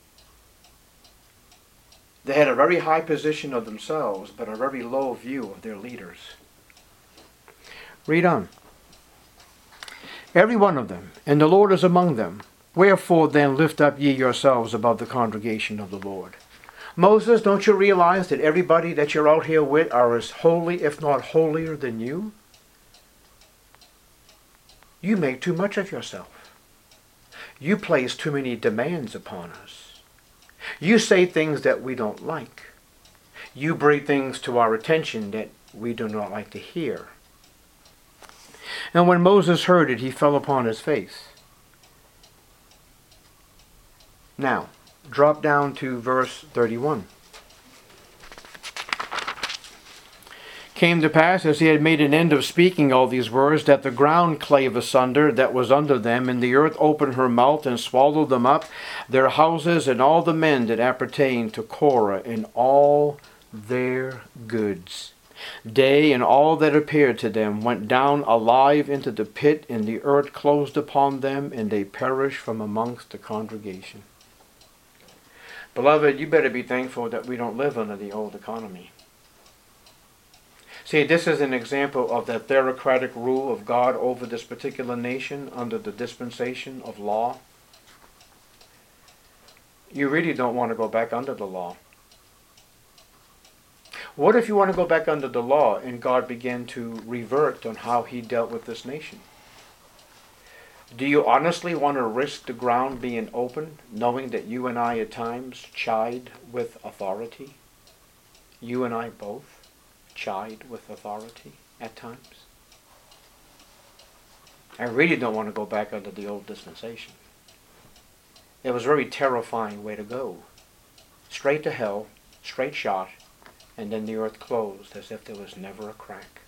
S1: They had a very high position of themselves, but a very low view of their leaders. Read on. Every one of them, and the Lord is among them. Wherefore then lift up ye yourselves above the congregation of the Lord. Moses, don't you realize that everybody that you're out here with are as holy, if not holier than you? You make too much of yourself. You place too many demands upon us. You say things that we don't like. You bring things to our attention that we do not like to hear. And when Moses heard it, he fell upon his face. Now, drop down to verse 31. Came to pass, as he had made an end of speaking all these words, that the ground clave asunder that was under them, and the earth opened her mouth and swallowed them up, their houses and all the men that appertained to Korah and all their goods. They and all that appeared to them went down alive into the pit, and the earth closed upon them, and they perished from amongst the congregation. Beloved, you better be thankful that we don't live under the old economy. See, this is an example of the theocratic rule of God over this particular nation under the dispensation of law. You really don't want to go back under the law. What if you want to go back under the law and God began to revert on how he dealt with this nation? Do you honestly want to risk the ground being open, knowing that you and I at times chide with authority? You and I both chide with authority. at times? I really don't want to go back under the old dispensation. It was a very terrifying way to go. Straight to hell, straight shot, and then the earth closed as if there was never a crack.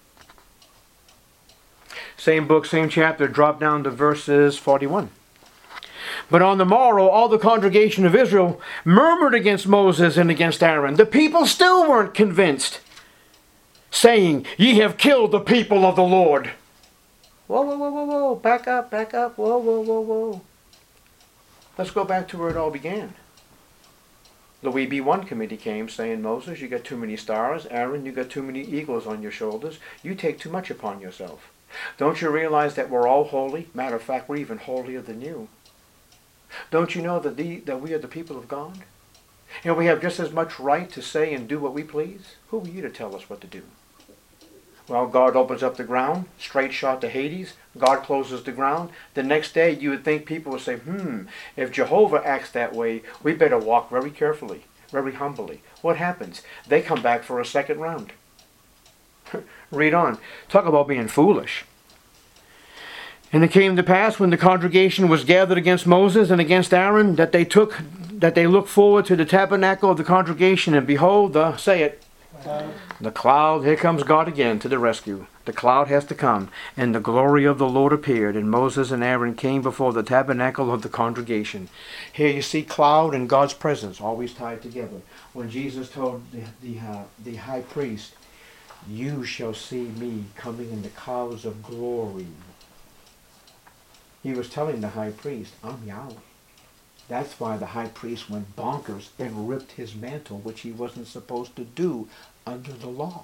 S1: Same book, same chapter, drop down to verses 41. But on the morrow, all the congregation of Israel murmured against Moses and against Aaron. The people still weren't convinced, saying, "Ye have killed the people of the Lord." Whoa, whoa, whoa, whoa, whoa. Back up, back up. Whoa, whoa, whoa, whoa. Let's go back to where it all began. The WeBe1 committee came saying, "Moses, you got too many stars. Aaron, you got too many eagles on your shoulders. You take too much upon yourself. Don't you realize that we're all holy? Matter of fact, we're even holier than you. Don't you know that we are the people of God? And we have just as much right to say and do what we please? Who are you to tell us what to do?" Well, God opens up the ground, straight shot to Hades. God closes the ground. The next day, you would think people would say, if Jehovah acts that way, we better walk very carefully, very humbly. What happens? They come back for a second round. Read on. Talk about being foolish. "And it came to pass when the congregation was gathered against Moses and against Aaron that they looked forward to the tabernacle of the congregation, and behold, the cloud." Here comes God again to the rescue. The cloud has to come, and the glory of the Lord appeared, and Moses and Aaron came before the tabernacle of the congregation. Here you see cloud and God's presence always tied together. When Jesus told the high priest, "You shall see me coming in the clouds of glory," he was telling the high priest, "I'm Yahweh." That's why the high priest went bonkers and ripped his mantle, which he wasn't supposed to do under the law.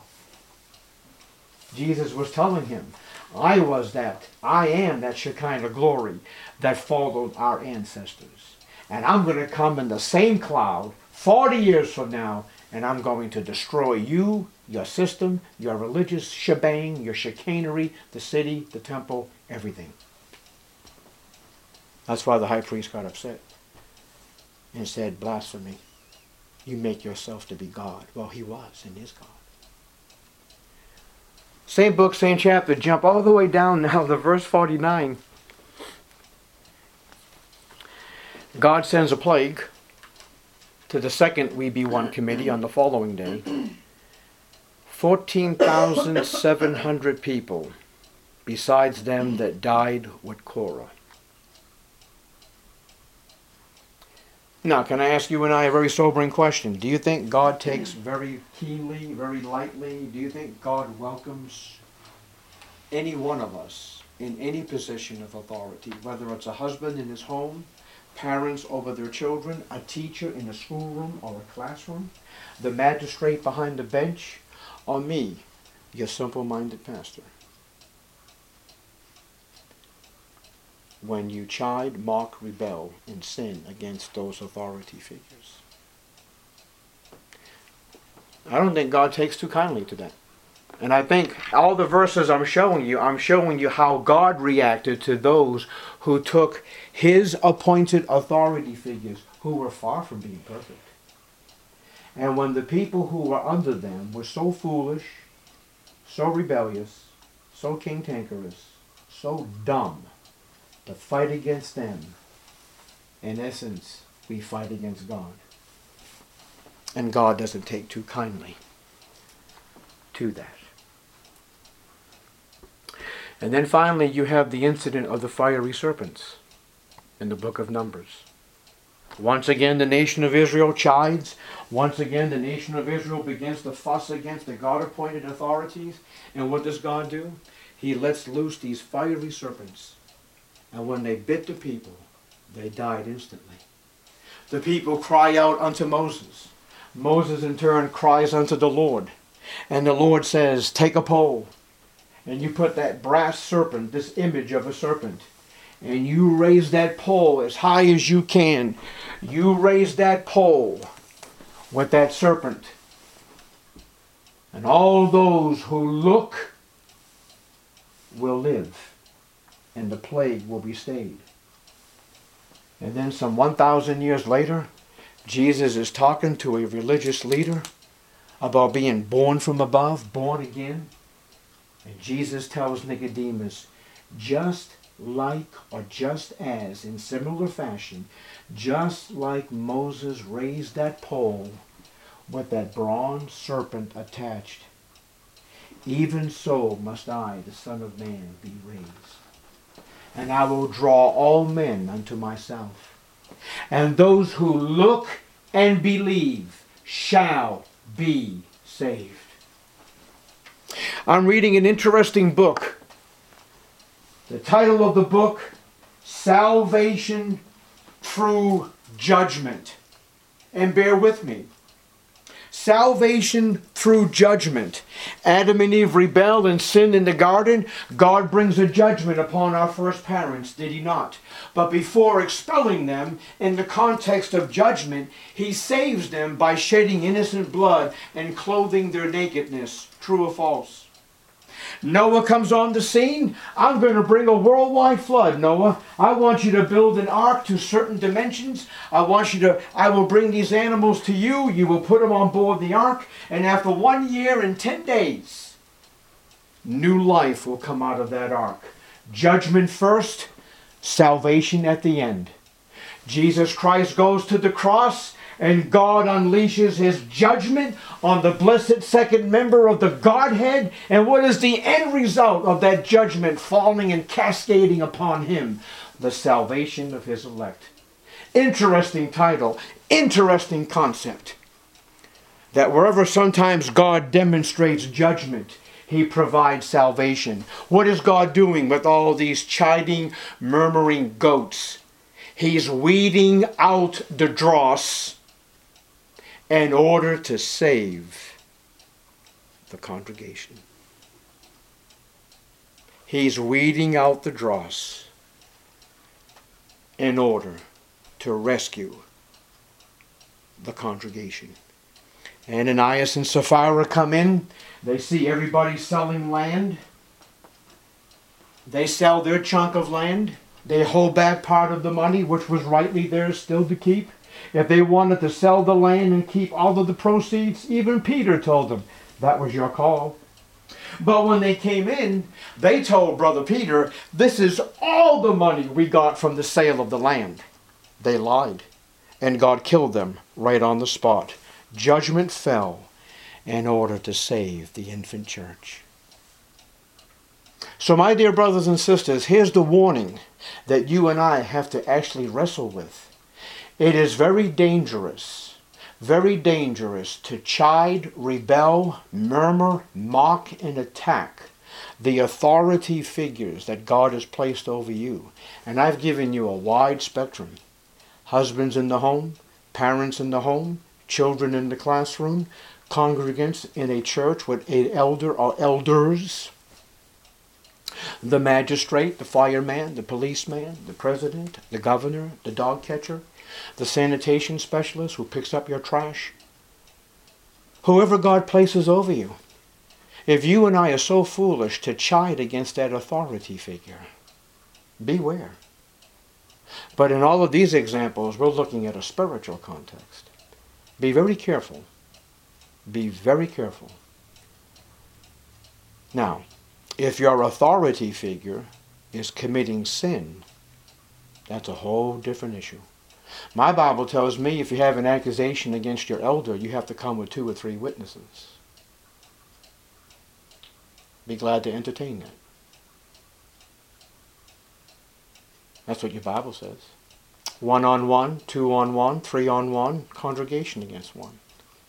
S1: Jesus was telling him, I am that Shekinah glory that followed our ancestors. And I'm going to come in the same cloud 40 years from now, and I'm going to destroy you, your system, your religious shebang, your chicanery, the city, the temple, everything. That's why the high priest got upset and said, "Blasphemy. You make yourself to be God." Well, he was and is God. Same book, same chapter. Jump all the way down now to verse 49. God sends a plague to the second WeBe1 committee on the following day. 14,700 people, besides them that died with Korah. Now, can I ask you and I a very sobering question? Do you think God takes very keenly, very lightly? Do you think God welcomes any one of us in any position of authority, whether it's a husband in his home, parents over their children, a teacher in a schoolroom or a classroom, the magistrate behind the bench, or me, your simple-minded pastor? When you chide, mock, rebel, and sin against those authority figures. I don't think God takes too kindly to that. And I think all the verses I'm showing you how God reacted to those who took his appointed authority figures who were far from being perfect. And when the people who were under them were so foolish, so rebellious, so cantankerous, so dumb, to fight against them, in essence, we fight against God. And God doesn't take too kindly to that. And then finally, you have the incident of the fiery serpents in the book of Numbers. Once again, the nation of Israel chides. Once again, the nation of Israel begins to fuss against the God-appointed authorities. And what does God do? He lets loose these fiery serpents. And when they bit the people, they died instantly. The people cry out unto Moses. Moses in turn cries unto the Lord. And the Lord says, take a pole. And you put that brass serpent, this image of a serpent. And you raise that pole as high as you can. You raise that pole with that serpent. And all those who look will live. And the plague will be stayed. And then some 1,000 years later, Jesus is talking to a religious leader about being born from above, born again. And Jesus tells Nicodemus, just like, or just as, in similar fashion, just like Moses raised that pole with that bronze serpent attached, even so must I, the Son of Man, be raised. And I will draw all men unto myself. And those who look and believe shall be saved. I'm reading an interesting book. The title of the book, Salvation Through Judgment. And bear with me. Salvation through judgment. Adam and Eve rebelled and sinned in the garden. God brings a judgment upon our first parents, did he not? But before expelling them in the context of judgment, he saves them by shedding innocent blood and clothing their nakedness. True or false? Noah comes on the scene. I'm going to bring a worldwide flood, Noah. I want you to build an ark to certain dimensions. I will bring these animals to you. You will put them on board the ark. And after 1 year and 10 days, new life will come out of that ark. Judgment first, salvation at the end. Jesus Christ goes to the cross, and God unleashes his judgment on the blessed second member of the Godhead. And what is the end result of that judgment falling and cascading upon him? The salvation of his elect. Interesting title, interesting concept. That wherever sometimes God demonstrates judgment, he provides salvation. What is God doing with all these chiding, murmuring goats? He's weeding out the dross in order to save the congregation. He's weeding out the dross in order to rescue the congregation. Ananias and Sapphira come in. They see everybody selling land. They sell their chunk of land. They hold back part of the money, which was rightly theirs still to keep. If they wanted to sell the land and keep all of the proceeds, even Peter told them, that was your call. But when they came in, they told Brother Peter, this is all the money we got from the sale of the land. They lied, and God killed them right on the spot. Judgment fell in order to save the infant church. So my dear brothers and sisters, here's the warning that you and I have to actually wrestle with. It is very dangerous to chide, rebel, murmur, mock, and attack the authority figures that God has placed over you. And I've given you a wide spectrum. Husbands in the home, parents in the home, children in the classroom, congregants in a church with an elder or elders, the magistrate, the fireman, the policeman, the president, the governor, the dog catcher, the sanitation specialist who picks up your trash. Whoever God places over you. If you and I are so foolish to chide against that authority figure, beware. But in all of these examples, we're looking at a spiritual context. Be very careful. Be very careful. Now, if your authority figure is committing sin, that's a whole different issue. My Bible tells me if you have an accusation against your elder, you have to come with 2 or 3 witnesses. Be glad to entertain that. That's what your Bible says. 1-on-1, 2-on-1, 3-on-1, congregation against one.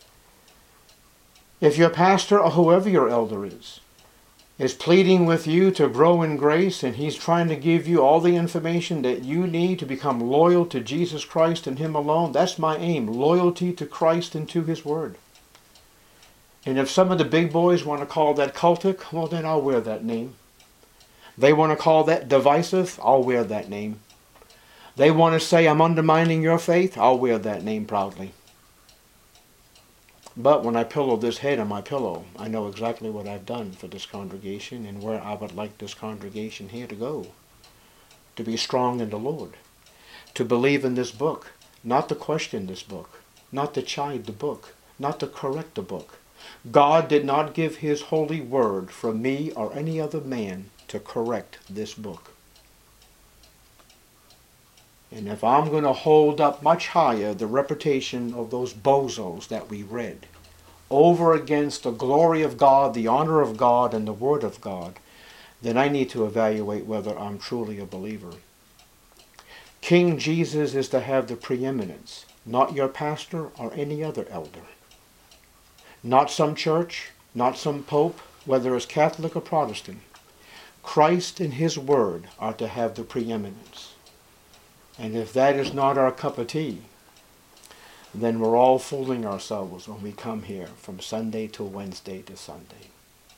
S1: If your pastor or whoever your elder is pleading with you to grow in grace, and he's trying to give you all the information that you need to become loyal to Jesus Christ and him alone, that's my aim, loyalty to Christ and to his word. And if some of the big boys want to call that cultic, well then I'll wear that name. They want to call that divisive, I'll wear that name. They want to say I'm undermining your faith, I'll wear that name proudly. But when I pillow this head on my pillow, I know exactly what I've done for this congregation and where I would like this congregation here to go. To be strong in the Lord. To believe in this book. Not to question this book. Not to chide the book. Not to correct the book. God did not give his holy word for me or any other man to correct this book. And if I'm going to hold up much higher the reputation of those bozos that we read over against the glory of God, the honor of God, and the word of God, then I need to evaluate whether I'm truly a believer. King Jesus is to have the preeminence, not your pastor or any other elder. Not some church, not some pope, whether it's Catholic or Protestant. Christ and his word are to have the preeminence. And if that is not our cup of tea, then we're all fooling ourselves when we come here from Sunday to Wednesday to Sunday.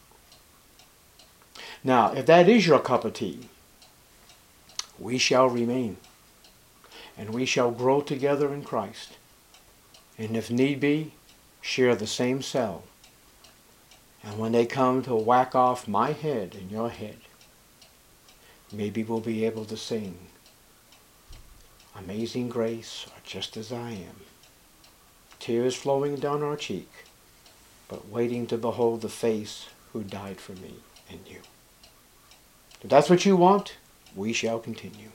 S1: Now, if that is your cup of tea, we shall remain. And we shall grow together in Christ. And if need be, share the same cell. And when they come to whack off my head and your head, maybe we'll be able to sing, Amazing Grace, or Just As I Am. Tears flowing down our cheek, but waiting to behold the face who died for me and you. If that's what you want, we shall continue.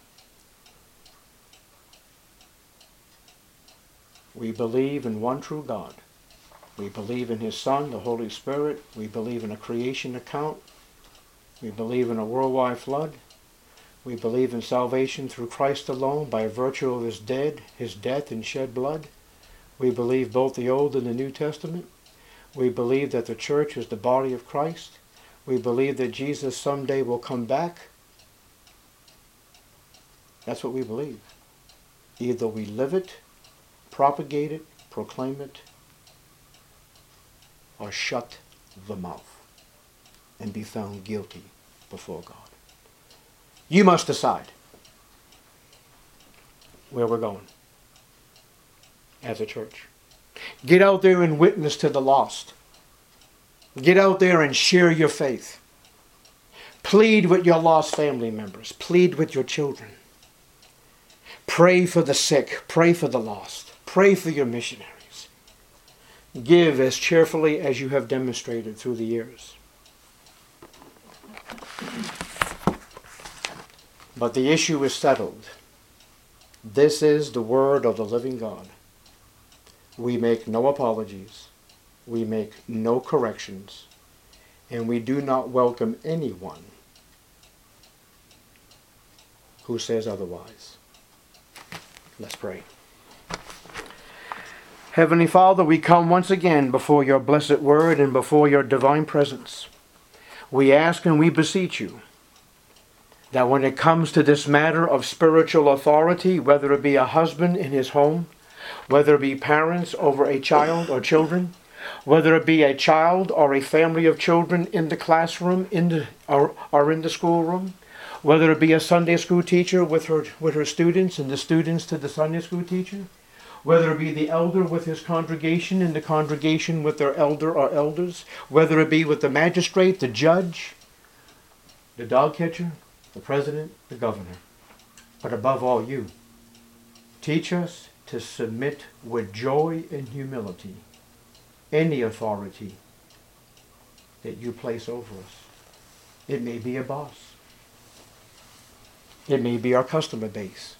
S1: We believe in one true God. We believe in his Son, the Holy Spirit. We believe in a creation account. We believe in a worldwide flood. We believe in salvation through Christ alone by virtue of his death and shed blood. We believe both the Old and the New Testament. We believe that the church is the body of Christ. We believe that Jesus someday will come back. That's what we believe. Either we live it, propagate it, proclaim it, or shut the mouth and be found guilty before God. You must decide where we're going as a church. Get out there and witness to the lost. Get out there and share your faith. Plead with your lost family members. Plead with your children. Pray for the sick. Pray for the lost. Pray for your missionaries. Give as cheerfully as you have demonstrated through the years. But the issue is settled. This is the word of the living God. We make no apologies. We make no corrections. And we do not welcome anyone who says otherwise. Let's pray. Heavenly Father, we come once again before your blessed word and before your divine presence. We ask and we beseech you that when it comes to this matter of spiritual authority, whether it be a husband in his home, whether it be parents over a child or children, whether it be a child or a family of children in the classroom or in the schoolroom, whether it be a Sunday school teacher with her students and the students to the Sunday school teacher, whether it be the elder with his congregation and the congregation with their elder or elders, whether it be with the magistrate, the judge, the dog catcher, the president, the governor, but above all you. Teach us to submit with joy and humility any authority that you place over us. It may be a boss. It may be our customer base.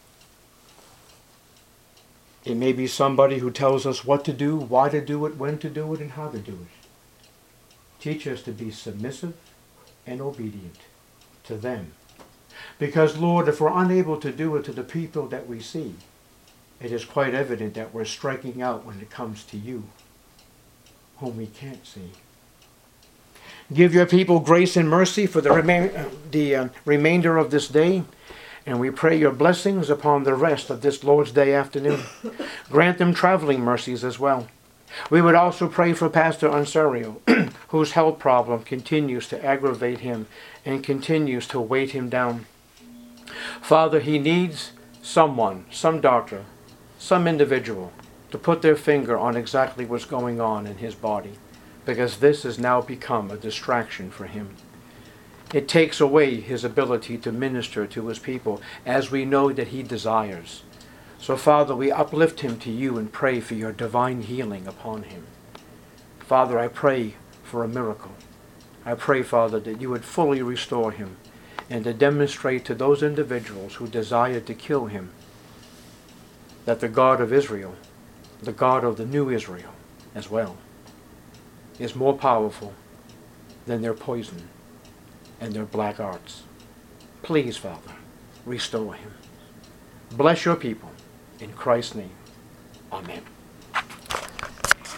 S1: It may be somebody who tells us what to do, why to do it, when to do it, and how to do it. Teach us to be submissive and obedient to them. Because, Lord, if we're unable to do it to the people that we see, it is quite evident that we're striking out when it comes to you, whom we can't see. Give your people grace and mercy for the remainder of this day. And we pray your blessings upon the rest of this Lord's Day afternoon. Grant them traveling mercies as well. We would also pray for Pastor Ansario, whose health problem continues to aggravate him and continues to weight him down. Father, he needs someone, some doctor, some individual, to put their finger on exactly what's going on in his body, because this has now become a distraction for him. It takes away his ability to minister to his people as we know that he desires. So, Father, we uplift him to you and pray for your divine healing upon him. Father, I pray for a miracle. I pray, Father, that you would fully restore him and to demonstrate to those individuals who desired to kill him that the God of Israel, the God of the new Israel as well, is more powerful than their poison and their black arts. Please, Father, restore him. Bless your people. In Christ's name, amen.